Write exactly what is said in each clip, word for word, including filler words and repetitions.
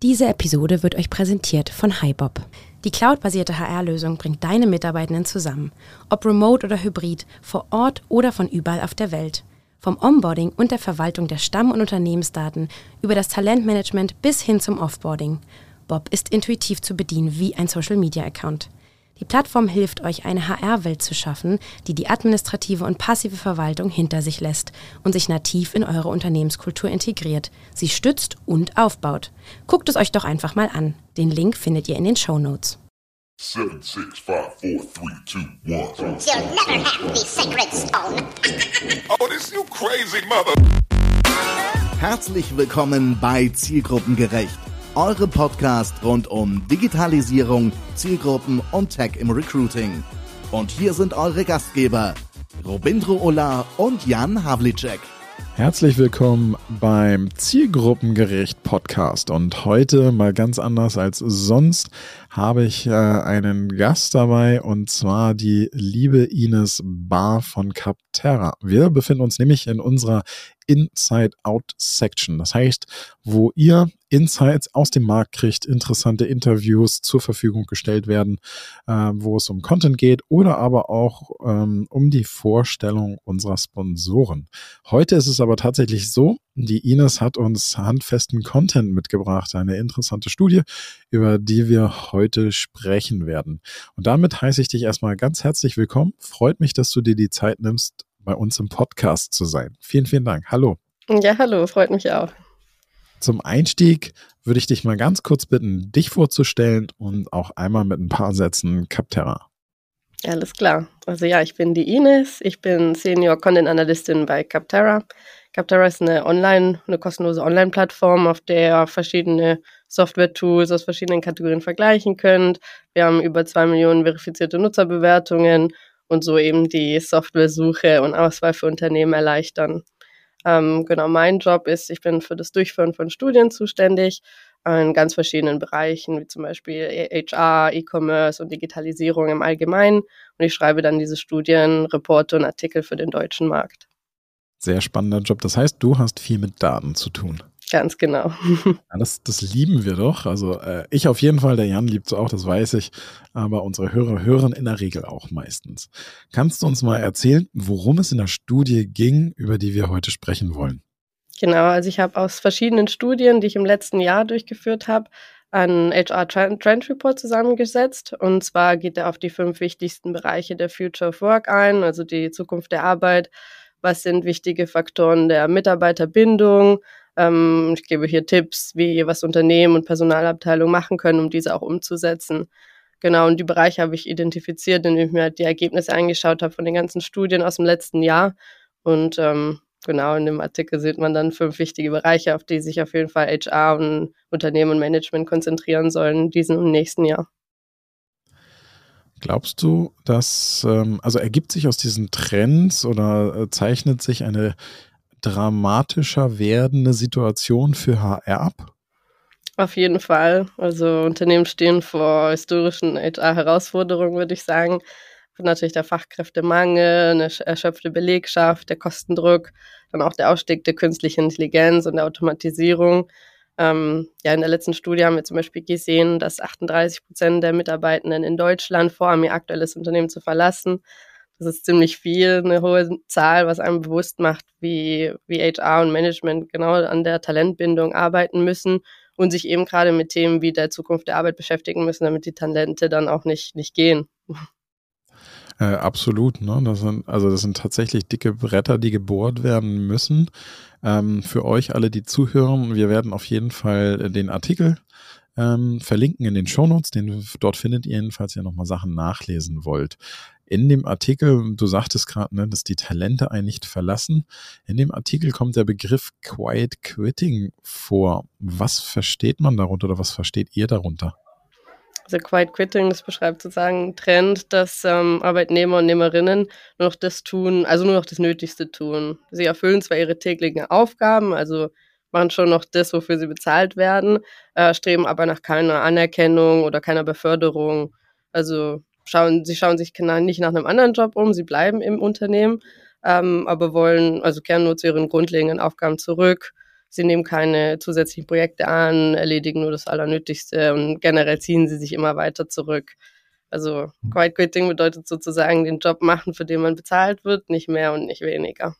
Diese Episode wird euch präsentiert von HiBob. Die cloudbasierte H R-Lösung bringt deine Mitarbeitenden zusammen. Ob remote oder hybrid, vor Ort oder von überall auf der Welt. Vom Onboarding und der Verwaltung der Stamm- und Unternehmensdaten über das Talentmanagement bis hin zum Offboarding. Bob ist intuitiv zu bedienen wie ein Social-Media-Account. Die Plattform hilft euch, eine H R-Welt zu schaffen, die die administrative und passive Verwaltung hinter sich lässt und sich nativ in eure Unternehmenskultur integriert, sie stützt und aufbaut. Guckt es euch doch einfach mal an. Den Link findet ihr in den Shownotes. Seven, six, five, four, three, two, one. You'll never have the sacred stone. Oh, this you crazy mother. Herzlich willkommen bei Zielgruppengerecht, eure Podcast rund um Digitalisierung, Zielgruppen und Tech im Recruiting. Und hier sind eure Gastgeber, Robindro Ola und Jan Havlicek. Herzlich willkommen beim Zielgruppengerecht Podcast und heute mal ganz anders als sonst habe ich äh, einen Gast dabei und zwar die liebe Ines Bahr von Capterra. Wir befinden uns nämlich in unserer Inside-Out-Section, das heißt, wo ihr Insights aus dem Markt kriegt, interessante Interviews zur Verfügung gestellt werden, äh, wo es um Content geht oder aber auch ähm, um die Vorstellung unserer Sponsoren. Heute ist es aber tatsächlich so, die Ines hat uns handfesten Content mitgebracht, eine interessante Studie, über die wir heute sprechen werden. Und damit heiße ich dich erstmal ganz herzlich willkommen. Freut mich, dass du dir die Zeit nimmst, bei uns im Podcast zu sein. Vielen, vielen Dank. Hallo. Ja, hallo, freut mich auch. Zum Einstieg würde ich dich mal ganz kurz bitten, dich vorzustellen und auch einmal mit ein paar Sätzen Capterra. Alles klar. Also ja, ich bin die Ines, ich bin Senior Content Analystin bei Capterra. Capterra ist eine Online, eine kostenlose Online-Plattform, auf der ihr verschiedene Software-Tools aus verschiedenen Kategorien vergleichen könnt. Wir haben über zwei Millionen verifizierte Nutzerbewertungen und so eben die Software-Suche und Auswahl für Unternehmen erleichtern. Ähm, genau, mein Job ist, ich bin für das Durchführen von Studien zuständig in ganz verschiedenen Bereichen, wie zum Beispiel H R, E-Commerce und Digitalisierung im Allgemeinen. Und ich schreibe dann diese Studien, Reporte und Artikel für den deutschen Markt. Sehr spannender Job. Das heißt, du hast viel mit Daten zu tun. Ganz genau. Ja, das, das lieben wir doch. Also äh, ich auf jeden Fall, der Jan liebt es auch, das weiß ich. Aber unsere Hörer hören in der Regel auch meistens. Kannst du uns mal erzählen, worum es in der Studie ging, über die wir heute sprechen wollen? Genau, also ich habe aus verschiedenen Studien, die ich im letzten Jahr durchgeführt habe, einen H R Trend Report zusammengesetzt. Und zwar geht er auf die fünf wichtigsten Bereiche der Future of Work ein, also die Zukunft der Arbeit. Was sind wichtige Faktoren der Mitarbeiterbindung? Ähm, ich gebe hier Tipps, wie was Unternehmen und Personalabteilungen machen können, um diese auch umzusetzen. Genau, und die Bereiche habe ich identifiziert, indem ich mir halt die Ergebnisse angeschaut habe von den ganzen Studien aus dem letzten Jahr. Und ähm, genau, in dem Artikel sieht man dann fünf wichtige Bereiche, auf die sich auf jeden Fall H R und Unternehmen und Management konzentrieren sollen in diesem und nächsten Jahr. Glaubst du, dass, ähm, also ergibt sich aus diesen Trends oder äh, zeichnet sich eine dramatischer werdende Situation für H R ab? Auf jeden Fall. Also Unternehmen stehen vor historischen H R-Herausforderungen, würde ich sagen. Natürlich der Fachkräftemangel, eine erschöpfte Belegschaft, der Kostendruck, dann auch der Ausstieg der künstlichen Intelligenz und der Automatisierung. Ähm, ja, in der letzten Studie haben wir zum Beispiel gesehen, dass achtunddreißig Prozent der Mitarbeitenden in Deutschland vorhaben, ihr aktuelles Unternehmen zu verlassen. Das ist ziemlich viel, eine hohe Zahl, was einem bewusst macht, wie, wie H R und Management genau an der Talentbindung arbeiten müssen und sich eben gerade mit Themen wie der Zukunft der Arbeit beschäftigen müssen, damit die Talente dann auch nicht, nicht gehen. Äh, absolut, ne? Das sind, also das sind tatsächlich dicke Bretter, die gebohrt werden müssen. Ähm, für euch alle, die zuhören, wir werden auf jeden Fall den Artikel ähm, verlinken in den Shownotes, den dort findet ihr, falls ihr nochmal Sachen nachlesen wollt. In dem Artikel, du sagtest gerade, ne, dass die Talente einen nicht verlassen. In dem Artikel kommt der Begriff Quiet Quitting vor. Was versteht man darunter oder was versteht ihr darunter? Also Quiet Quitting, das beschreibt sozusagen einen Trend, dass ähm, Arbeitnehmer und Nehmerinnen nur noch das tun, also nur noch das Nötigste tun. Sie erfüllen zwar ihre täglichen Aufgaben, also machen schon noch das, wofür sie bezahlt werden, äh, streben aber nach keiner Anerkennung oder keiner Beförderung. Also schauen, sie schauen sich nicht nach einem anderen Job um, sie bleiben im Unternehmen, ähm, aber wollen, also kehren nur zu ihren grundlegenden Aufgaben zurück. Sie nehmen keine zusätzlichen Projekte an, erledigen nur das Allernötigste und generell ziehen sie sich immer weiter zurück. Also Quiet Quitting bedeutet sozusagen den Job machen, für den man bezahlt wird, nicht mehr und nicht weniger.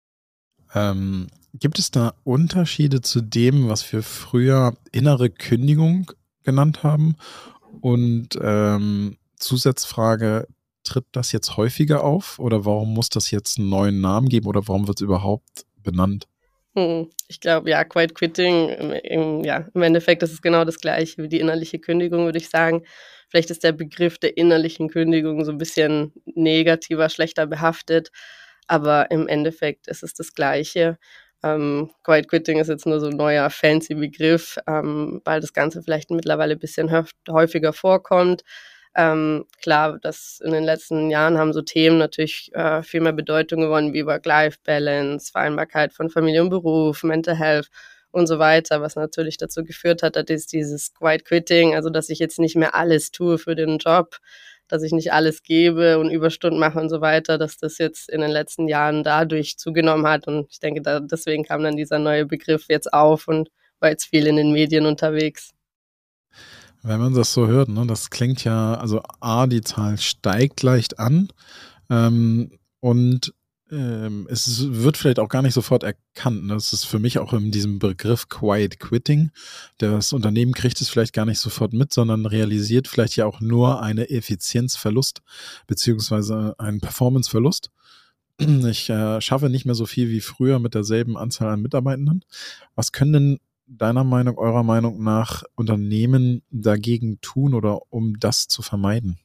Ähm, gibt es da Unterschiede zu dem, was wir früher innere Kündigung genannt haben? Und ähm, Zusatzfrage, tritt das jetzt häufiger auf oder warum muss das jetzt einen neuen Namen geben oder warum wird es überhaupt benannt? Hm, ich glaube, ja, Quiet Quitting, im, im, ja, im Endeffekt ist es genau das Gleiche wie die innerliche Kündigung, würde ich sagen. Vielleicht ist der Begriff der innerlichen Kündigung so ein bisschen negativer, schlechter behaftet, aber im Endeffekt ist es das Gleiche. Ähm, Quiet Quitting ist jetzt nur so ein neuer fancy Begriff, ähm, weil das Ganze vielleicht mittlerweile ein bisschen häufiger vorkommt. Ähm, klar, dass in den letzten Jahren haben so Themen natürlich äh, viel mehr Bedeutung gewonnen, wie Work-Life-Balance, Vereinbarkeit von Familie und Beruf, Mental Health und so weiter, was natürlich dazu geführt hat, dass dieses Quiet Quitting, also dass ich jetzt nicht mehr alles tue für den Job, dass ich nicht alles gebe und Überstunden mache und so weiter, dass das jetzt in den letzten Jahren dadurch zugenommen hat und ich denke, da, deswegen kam dann dieser neue Begriff jetzt auf und war jetzt viel in den Medien unterwegs. Wenn man das so hört, ne, das klingt ja, also A, die Zahl steigt leicht an ähm, und ähm, es wird vielleicht auch gar nicht sofort erkannt. Ne? Das ist für mich auch in diesem Begriff Quiet Quitting. Das Unternehmen kriegt es vielleicht gar nicht sofort mit, sondern realisiert vielleicht ja auch nur einen Effizienzverlust beziehungsweise einen Performanceverlust. Ich äh, schaffe nicht mehr so viel wie früher mit derselben Anzahl an Mitarbeitenden. Was können denn deiner Meinung, eurer Meinung nach Unternehmen dagegen tun oder um das zu vermeiden?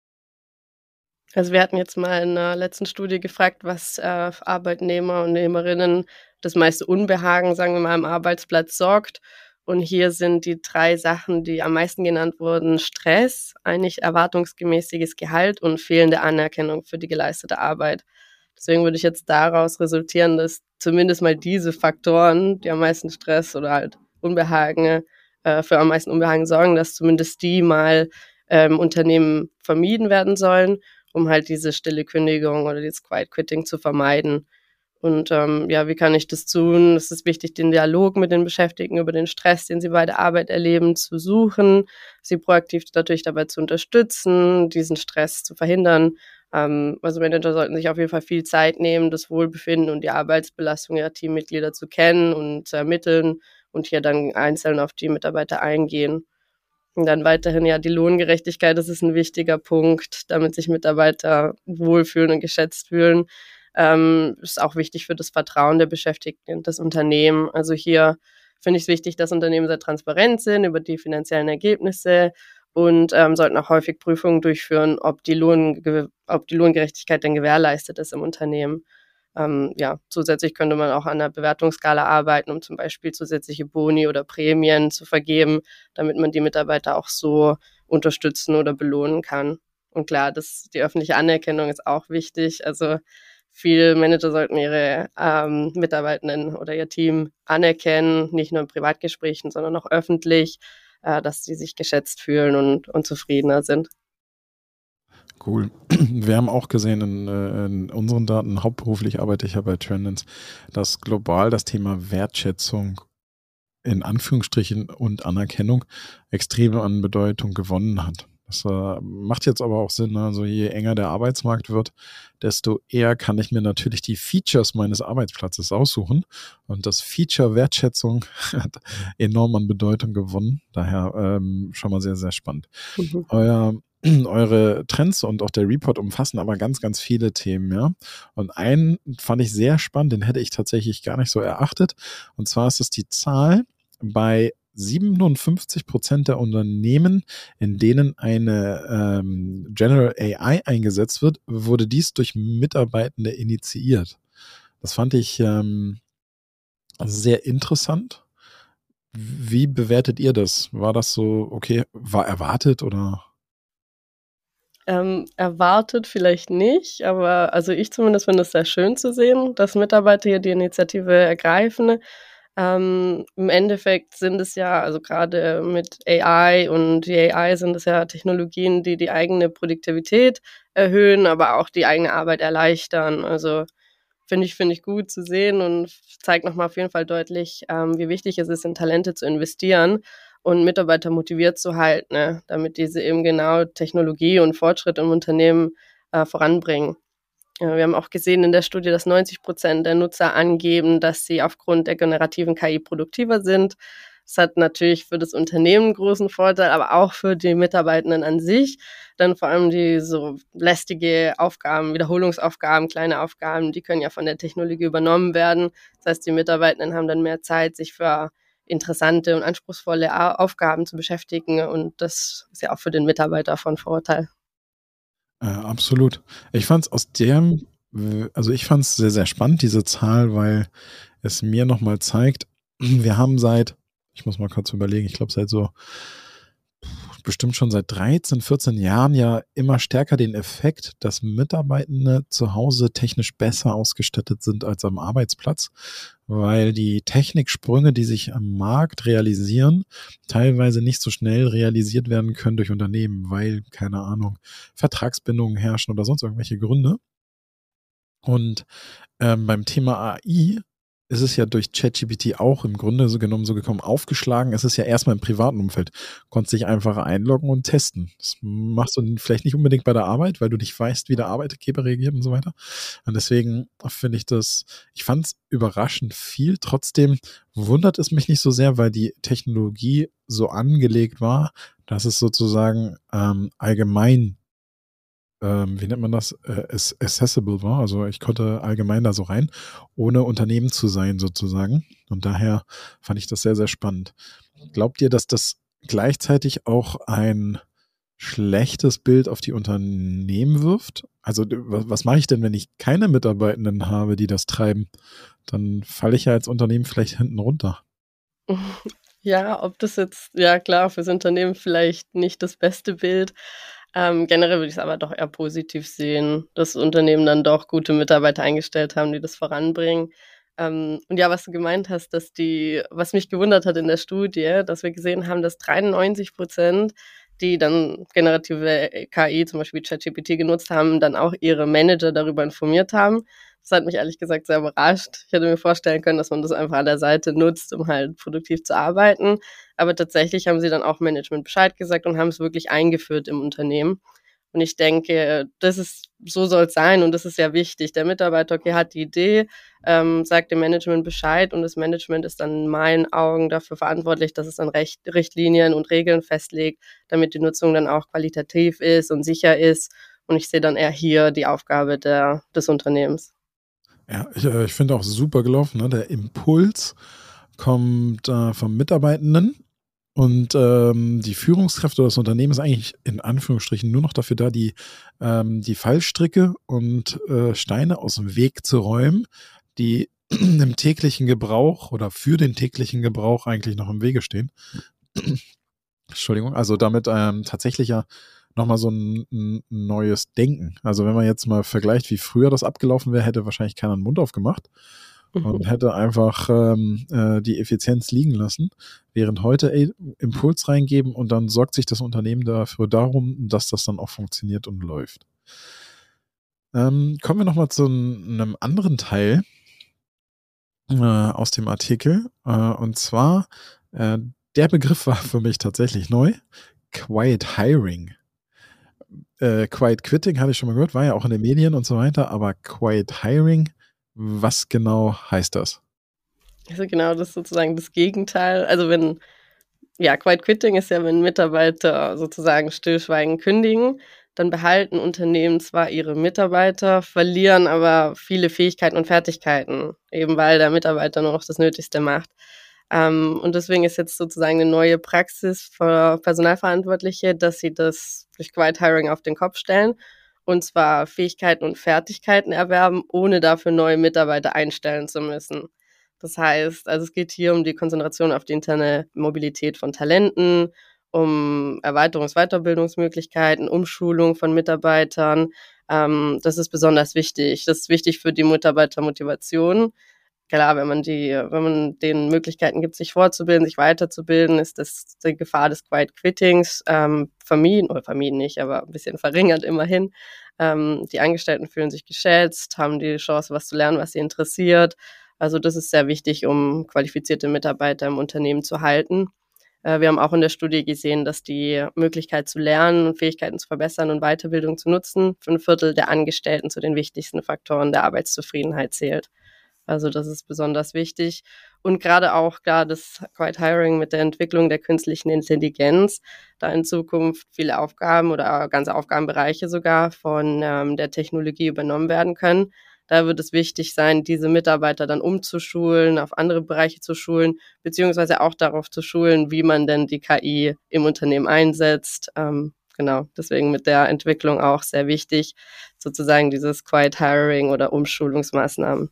Also wir hatten jetzt mal in der letzten Studie gefragt, was äh, Arbeitnehmer und Nehmerinnen das meiste Unbehagen, sagen wir mal, am Arbeitsplatz sorgt. Und hier sind die drei Sachen, die am meisten genannt wurden, Stress, ein nicht erwartungsgemäßiges Gehalt und fehlende Anerkennung für die geleistete Arbeit. Deswegen würde ich jetzt daraus resultieren, dass zumindest mal diese Faktoren, die am meisten Stress oder halt Unbehagen, äh, für am meisten Unbehagen sorgen, dass zumindest die mal ähm, Unternehmen vermieden werden sollen, um halt diese stille Kündigung oder dieses Quiet Quitting zu vermeiden. Und ähm, ja, wie kann ich das tun? Es ist wichtig, den Dialog mit den Beschäftigten über den Stress, den sie bei der Arbeit erleben, zu suchen, sie proaktiv natürlich dabei zu unterstützen, diesen Stress zu verhindern. Ähm, also Manager sollten sich auf jeden Fall viel Zeit nehmen, das Wohlbefinden und die Arbeitsbelastung ihrer Teammitglieder zu kennen und zu ermitteln und hier dann einzeln auf die Mitarbeiter eingehen. Und dann weiterhin ja die Lohngerechtigkeit, das ist ein wichtiger Punkt, damit sich Mitarbeiter wohlfühlen und geschätzt fühlen. Ähm, ist auch wichtig für das Vertrauen der Beschäftigten in das Unternehmen. Also hier finde ich es wichtig, dass Unternehmen sehr transparent sind über die finanziellen Ergebnisse und ähm, sollten auch häufig Prüfungen durchführen, ob die, Lohn, ob die Lohngerechtigkeit denn gewährleistet ist im Unternehmen. Ähm, ja, zusätzlich könnte man auch an der Bewertungsskala arbeiten, um zum Beispiel zusätzliche Boni oder Prämien zu vergeben, damit man die Mitarbeiter auch so unterstützen oder belohnen kann. Und klar, das, die öffentliche Anerkennung ist auch wichtig. Also viele Manager sollten ihre ähm, Mitarbeitenden oder ihr Team anerkennen, nicht nur in Privatgesprächen, sondern auch öffentlich, äh, dass sie sich geschätzt fühlen und, und zufriedener sind. Cool. Wir haben auch gesehen in, in unseren Daten, hauptberuflich arbeite ich ja bei Trendance, dass global das Thema Wertschätzung in Anführungsstrichen und Anerkennung extrem an Bedeutung gewonnen hat. Das äh, macht jetzt aber auch Sinn, also je enger der Arbeitsmarkt wird, desto eher kann ich mir natürlich die Features meines Arbeitsplatzes aussuchen und das Feature Wertschätzung hat enorm an Bedeutung gewonnen, daher ähm, schon mal sehr, sehr spannend. Mhm. Euer Eure Trends und auch der Report umfassen aber ganz, ganz viele Themen, ja. Und einen fand ich sehr spannend, den hätte ich tatsächlich gar nicht so erachtet. Und zwar ist es die Zahl bei siebenundfünfzig Prozent der Unternehmen, in denen eine ähm, General A I eingesetzt wird, wurde dies durch Mitarbeitende initiiert. Das fand ich ähm, sehr interessant. Wie bewertet ihr das? War das so, okay, war erwartet oder? Ähm, erwartet vielleicht nicht, aber also ich zumindest finde es sehr schön zu sehen, dass Mitarbeiter hier die Initiative ergreifen. Ähm, im Endeffekt sind es ja, also gerade mit A I und die A I sind es ja Technologien, die die eigene Produktivität erhöhen, aber auch die eigene Arbeit erleichtern. Also finde ich, finde ich gut zu sehen und zeigt nochmal auf jeden Fall deutlich, ähm, wie wichtig es ist, in Talente zu investieren und Mitarbeiter motiviert zu halten, ne, damit diese eben genau Technologie und Fortschritt im Unternehmen äh, voranbringen. Ja, wir haben auch gesehen in der Studie, dass neunzig Prozent der Nutzer angeben, dass sie aufgrund der generativen K I produktiver sind. Das hat natürlich für das Unternehmen einen großen Vorteil, aber auch für die Mitarbeitenden an sich. Dann vor allem die so lästige Aufgaben, Wiederholungsaufgaben, kleine Aufgaben, die können ja von der Technologie übernommen werden. Das heißt, die Mitarbeitenden haben dann mehr Zeit, sich für interessante und anspruchsvolle Aufgaben zu beschäftigen. Und das ist ja auch für den Mitarbeiter von Vorteil. Äh, absolut. Ich fand es aus dem, also ich fand es sehr, sehr spannend, diese Zahl, weil es mir nochmal zeigt, wir haben seit, ich muss mal kurz überlegen, ich glaube seit so, bestimmt schon seit dreizehn, vierzehn Jahren ja immer stärker den Effekt, dass Mitarbeitende zu Hause technisch besser ausgestattet sind als am Arbeitsplatz, weil die Techniksprünge, die sich am Markt realisieren, teilweise nicht so schnell realisiert werden können durch Unternehmen, weil, keine Ahnung, Vertragsbindungen herrschen oder sonst irgendwelche Gründe. Und ähm, beim Thema A I ist es ja durch ChatGPT auch im Grunde so genommen so gekommen, aufgeschlagen. Es ist ja erstmal im privaten Umfeld. Du konntest dich einfach einloggen und testen. Das machst du vielleicht nicht unbedingt bei der Arbeit, weil du nicht weißt, wie der Arbeitgeber reagiert und so weiter. Und deswegen finde ich das, ich fand es überraschend viel. Trotzdem wundert es mich nicht so sehr, weil die Technologie so angelegt war, dass es sozusagen ähm, allgemein Ähm, wie nennt man das, äh, accessible war. Also ich konnte allgemein da so rein, ohne Unternehmen zu sein sozusagen. Und daher fand ich das sehr, sehr spannend. Glaubt ihr, dass das gleichzeitig auch ein schlechtes Bild auf die Unternehmen wirft? Also was, was mache ich denn, wenn ich keine Mitarbeitenden habe, die das treiben? Dann falle ich ja als Unternehmen vielleicht hinten runter. Ja, ob das jetzt, ja klar, fürs Unternehmen vielleicht nicht das beste Bild. Ähm, generell würde ich es aber doch eher positiv sehen, dass Unternehmen dann doch gute Mitarbeiter eingestellt haben, die das voranbringen. Ähm, und ja, was du gemeint hast, dass die, was mich gewundert hat in der Studie, dass wir gesehen haben, dass dreiundneunzig Prozent, die dann generative K I, zum Beispiel ChatGPT genutzt haben, dann auch ihre Manager darüber informiert haben. Das hat mich ehrlich gesagt sehr überrascht. Ich hätte mir vorstellen können, dass man das einfach an der Seite nutzt, um halt produktiv zu arbeiten. Aber tatsächlich haben sie dann auch Management Bescheid gesagt und haben es wirklich eingeführt im Unternehmen. Und ich denke, das ist, so soll es sein und das ist sehr wichtig. Der Mitarbeiter, okay, hat die Idee, ähm, sagt dem Management Bescheid und das Management ist dann in meinen Augen dafür verantwortlich, dass es dann Recht, Richtlinien und Regeln festlegt, damit die Nutzung dann auch qualitativ ist und sicher ist. Und ich sehe dann eher hier die Aufgabe der, des Unternehmens. Ja, ich, ich finde auch super gelaufen. Ne? Der Impuls kommt äh, vom Mitarbeitenden und ähm, die Führungskräfte oder das Unternehmen ist eigentlich in Anführungsstrichen nur noch dafür da, die, ähm, die Fallstricke und äh, Steine aus dem Weg zu räumen, die im täglichen Gebrauch oder für den täglichen Gebrauch eigentlich noch im Wege stehen. Entschuldigung, also damit ähm, tatsächlich ja nochmal so ein, ein neues Denken. Also wenn man jetzt mal vergleicht, wie früher das abgelaufen wäre, hätte wahrscheinlich keiner den Mund aufgemacht und hätte einfach ähm, äh, die Effizienz liegen lassen, während heute ey, Impuls reingeben und dann sorgt sich das Unternehmen dafür darum, dass das dann auch funktioniert und läuft. Ähm, kommen wir nochmal zu einem anderen Teil äh, aus dem Artikel äh, und zwar äh, der Begriff war für mich tatsächlich neu, Quiet Hiring. Äh, Quiet Quitting hatte ich schon mal gehört, war ja auch in den Medien und so weiter, aber Quiet Hiring, was genau heißt das? Also genau, das ist sozusagen das Gegenteil. Also wenn, ja, Quiet Quitting ist ja, wenn Mitarbeiter sozusagen stillschweigend kündigen, dann behalten Unternehmen zwar ihre Mitarbeiter, verlieren aber viele Fähigkeiten und Fertigkeiten, eben weil der Mitarbeiter nur noch das Nötigste macht. Ähm, und deswegen ist jetzt sozusagen eine neue Praxis für Personalverantwortliche, dass sie das durch Quiet Hiring auf den Kopf stellen und zwar Fähigkeiten und Fertigkeiten erwerben, ohne dafür neue Mitarbeiter einstellen zu müssen. Das heißt, also es geht hier um die Konzentration auf die interne Mobilität von Talenten, um Erweiterungs- und Weiterbildungsmöglichkeiten, Umschulung von Mitarbeitern. Ähm, das ist besonders wichtig. Das ist wichtig für die Mitarbeitermotivation. Klar, wenn man die, wenn man den Möglichkeiten gibt, sich fortzubilden, sich weiterzubilden, ist das die Gefahr des Quiet Quittings ähm, vermieden, oder vermieden nicht, aber ein bisschen verringert immerhin. Ähm, die Angestellten fühlen sich geschätzt, haben die Chance, was zu lernen, was sie interessiert. Also das ist sehr wichtig, um qualifizierte Mitarbeiter im Unternehmen zu halten. Äh, wir haben auch in der Studie gesehen, dass die Möglichkeit zu lernen und Fähigkeiten zu verbessern und Weiterbildung zu nutzen für ein Viertel der Angestellten zu den wichtigsten Faktoren der Arbeitszufriedenheit zählt. Also das ist besonders wichtig. Und gerade auch klar das Quiet Hiring mit der Entwicklung der künstlichen Intelligenz, da in Zukunft viele Aufgaben oder ganze Aufgabenbereiche sogar von ähm, der Technologie übernommen werden können. Da wird es wichtig sein, diese Mitarbeiter dann umzuschulen, auf andere Bereiche zu schulen, beziehungsweise auch darauf zu schulen, wie man denn die K I im Unternehmen einsetzt. Ähm, genau, deswegen mit der Entwicklung auch sehr wichtig, sozusagen dieses Quiet Hiring oder Umschulungsmaßnahmen.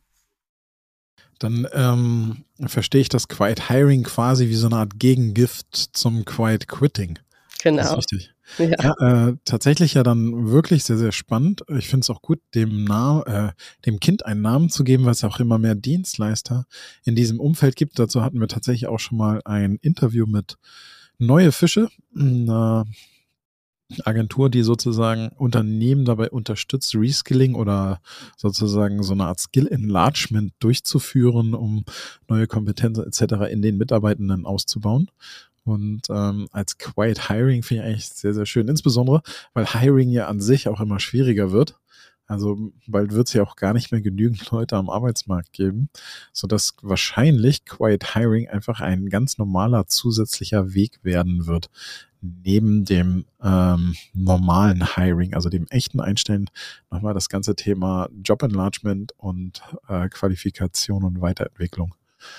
Dann ähm, verstehe ich das Quiet Hiring quasi wie so eine Art Gegengift zum Quiet Quitting. Genau. Das ist richtig. Ja, ja äh, tatsächlich ja dann wirklich sehr, sehr spannend. Ich finde es auch gut, dem, Na äh, dem Kind einen Namen zu geben, weil es auch immer mehr Dienstleister in diesem Umfeld gibt. Dazu hatten wir tatsächlich auch schon mal ein Interview mit Neue Fische, einer Agentur, die sozusagen Unternehmen dabei unterstützt, Reskilling oder sozusagen so eine Art Skill Enlargement durchzuführen, um neue Kompetenzen et cetera in den Mitarbeitenden auszubauen. Und ähm, als Quiet Hiring finde ich eigentlich sehr, sehr schön. Insbesondere, weil Hiring ja an sich auch immer schwieriger wird. Also bald wird es ja auch gar nicht mehr genügend Leute am Arbeitsmarkt geben, sodass wahrscheinlich Quiet Hiring einfach ein ganz normaler zusätzlicher Weg werden wird, neben dem ähm, normalen Hiring, also dem echten Einstellen, nochmal das ganze Thema Job Enlargement und äh, Qualifikation und Weiterentwicklung.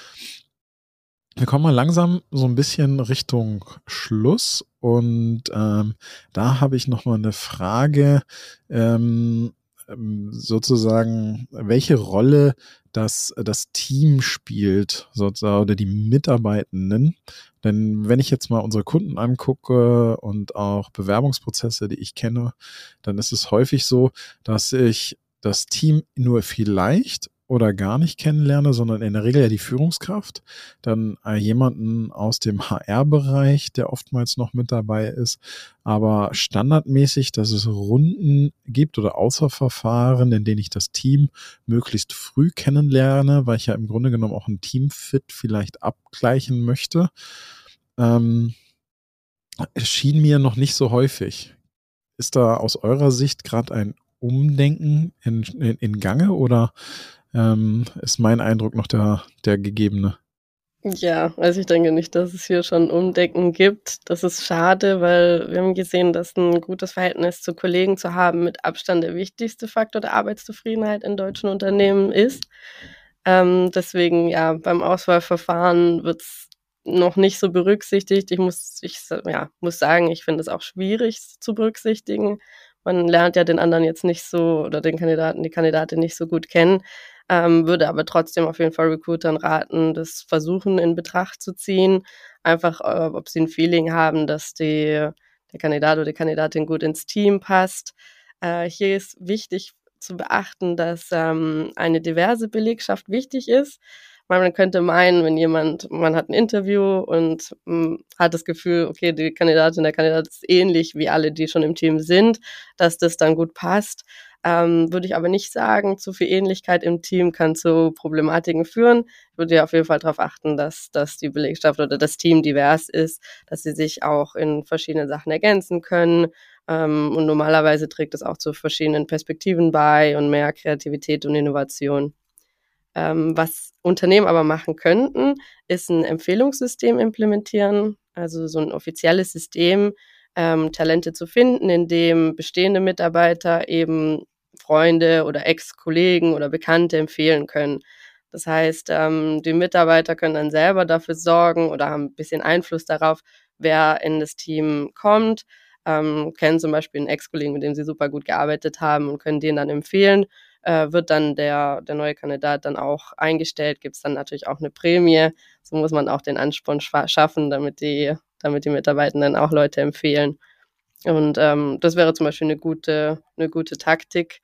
Wir kommen mal langsam so ein bisschen Richtung Schluss und ähm, da habe ich nochmal eine Frage, ähm, sozusagen, welche Rolle das, das Team spielt, sozusagen, oder die Mitarbeitenden. Denn wenn ich jetzt mal unsere Kunden angucke und auch Bewerbungsprozesse, die ich kenne, dann ist es häufig so, dass ich das Team nur vielleicht oder gar nicht kennenlerne, sondern in der Regel ja die Führungskraft, dann äh, jemanden aus dem H R-Bereich, der oftmals noch mit dabei ist, aber standardmäßig, dass es Runden gibt oder Außerverfahren, in denen ich das Team möglichst früh kennenlerne, weil ich ja im Grunde genommen auch ein Teamfit vielleicht abgleichen möchte, ähm, schien mir noch nicht so häufig. Ist da aus eurer Sicht gerade ein Umdenken in, in, in Gange oder ähm, ist mein Eindruck noch der, der gegebene? Ja, also ich denke nicht, dass es hier schon Umdenken gibt. Das ist schade, weil wir haben gesehen, dass ein gutes Verhältnis zu Kollegen zu haben mit Abstand der wichtigste Faktor der Arbeitszufriedenheit in deutschen Unternehmen ist. Ähm, deswegen, ja, beim Auswahlverfahren wird es noch nicht so berücksichtigt. Ich muss, ich, ja, muss sagen, ich finde es auch schwierig zu berücksichtigen. Man lernt ja den anderen jetzt nicht so oder den Kandidaten, die Kandidatin nicht so gut kennen. Ähm, würde aber trotzdem auf jeden Fall Recruitern raten, das Versuchen in Betracht zu ziehen. Einfach, äh, ob sie ein Feeling haben, dass die, der Kandidat oder die Kandidatin gut ins Team passt. Äh, hier ist wichtig zu beachten, dass ähm, eine diverse Belegschaft wichtig ist. Weil man könnte meinen, wenn jemand, man hat ein Interview und mh, hat das Gefühl, okay, die Kandidatin, der Kandidat ist ähnlich wie alle, die schon im Team sind, dass das dann gut passt. Ähm, würde ich aber nicht sagen, zu viel Ähnlichkeit im Team kann zu Problematiken führen. Ich würde ja auf jeden Fall darauf achten, dass, dass die Belegschaft oder das Team divers ist, dass sie sich auch in verschiedenen Sachen ergänzen können. Ähm, und normalerweise trägt es auch zu verschiedenen Perspektiven bei und mehr Kreativität und Innovation. Ähm, was Unternehmen aber machen könnten, ist ein Empfehlungssystem implementieren, also so ein offizielles System, ähm, Talente zu finden, in dem bestehende Mitarbeiter eben Freunde oder Ex-Kollegen oder Bekannte empfehlen können. Das heißt, ähm, die Mitarbeiter können dann selber dafür sorgen oder haben ein bisschen Einfluss darauf, wer in das Team kommt, ähm, kennen zum Beispiel einen Ex-Kollegen, mit dem sie super gut gearbeitet haben und können den dann empfehlen. Äh, wird dann der, der neue Kandidat dann auch eingestellt, gibt es dann natürlich auch eine Prämie. So muss man auch den Ansporn schwa- schaffen, damit die, damit die Mitarbeitenden auch Leute empfehlen. Und ähm, das wäre zum Beispiel eine gute, eine gute Taktik.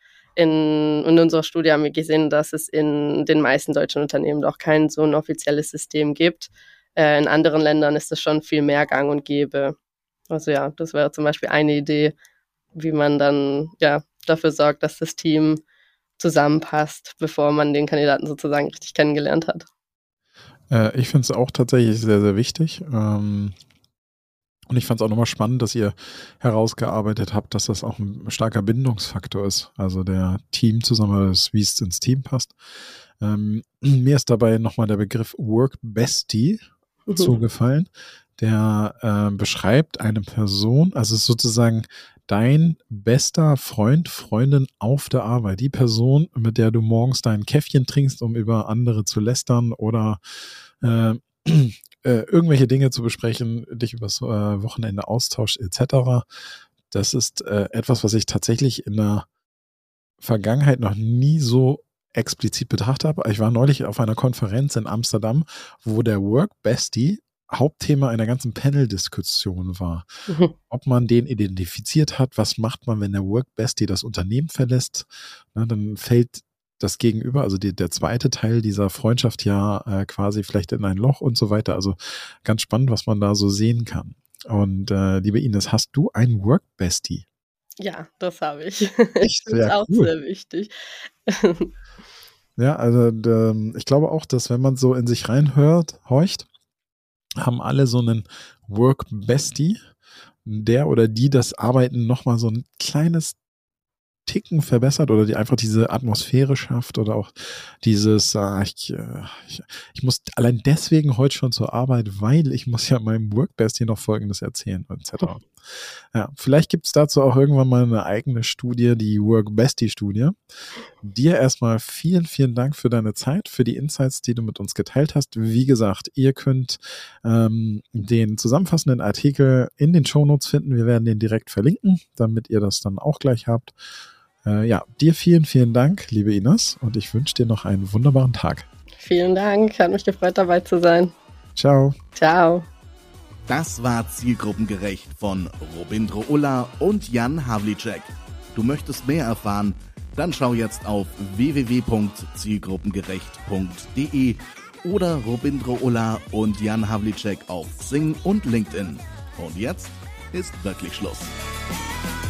In, in unserer Studie haben wir gesehen, dass es in den meisten deutschen Unternehmen doch kein so ein offizielles System gibt. Äh, in anderen Ländern ist das schon viel mehr gang und gäbe. Also ja, das wäre zum Beispiel eine Idee, wie man dann ja dafür sorgt, dass das Team zusammenpasst, bevor man den Kandidaten sozusagen richtig kennengelernt hat. Äh, ich finde es auch tatsächlich sehr, sehr wichtig. Ähm, und ich fand es auch nochmal spannend, dass ihr herausgearbeitet habt, dass das auch ein starker Bindungsfaktor ist. Also der Teamzusammenhalt, wie es ins Team passt. Ähm, mir ist dabei nochmal der Begriff Work Bestie mhm. zugefallen, der äh, beschreibt eine Person, also sozusagen dein bester Freund, Freundin auf der Arbeit. Die Person, mit der du morgens dein Käffchen trinkst, um über andere zu lästern oder äh, äh, irgendwelche Dinge zu besprechen, dich übers äh, Wochenende austauscht et cetera. Das ist äh, etwas, was ich tatsächlich in der Vergangenheit noch nie so explizit betrachtet habe. Ich war neulich auf einer Konferenz in Amsterdam, wo der Work Bestie Hauptthema einer ganzen Panel-Diskussion war. Mhm. Ob man den identifiziert hat, was macht man, wenn der Work Bestie das Unternehmen verlässt, na, dann fällt das Gegenüber, also die, der zweite Teil dieser Freundschaft ja äh, quasi vielleicht in ein Loch und so weiter. Also ganz spannend, was man da so sehen kann. Und äh, liebe Ines, hast du einen Work Bestie? Ja, das habe ich. Ich finde es auch cool. Sehr wichtig. Ja, also ähm, ich glaube auch, dass wenn man so in sich reinhört, horcht, haben alle so einen Work Bestie, der oder die das Arbeiten nochmal so ein kleines Ticken verbessert oder die einfach diese Atmosphäre schafft oder auch dieses, äh, ich, ich, ich muss allein deswegen heute schon zur Arbeit, weil ich muss ja meinem Work Bestie noch Folgendes erzählen et cetera. Ja, vielleicht gibt es dazu auch irgendwann mal eine eigene Studie, die Work Bestie Studie. Dir erstmal vielen, vielen Dank für deine Zeit, für die Insights, die du mit uns geteilt hast. Wie gesagt, ihr könnt ähm, den zusammenfassenden Artikel in den Shownotes finden. Wir werden den direkt verlinken, damit ihr das dann auch gleich habt. Äh, ja, dir vielen, vielen Dank, liebe Ines, und ich wünsche dir noch einen wunderbaren Tag. Vielen Dank, hat mich gefreut, dabei zu sein. Ciao. Ciao. Das war Zielgruppengerecht von Robindro Ulla und Jan Havlicek. Du möchtest mehr erfahren? Dann schau jetzt auf w w w punkt zielgruppengerecht punkt d e oder Robindro Ulla und Jan Havlicek auf Xing und LinkedIn. Und jetzt ist wirklich Schluss.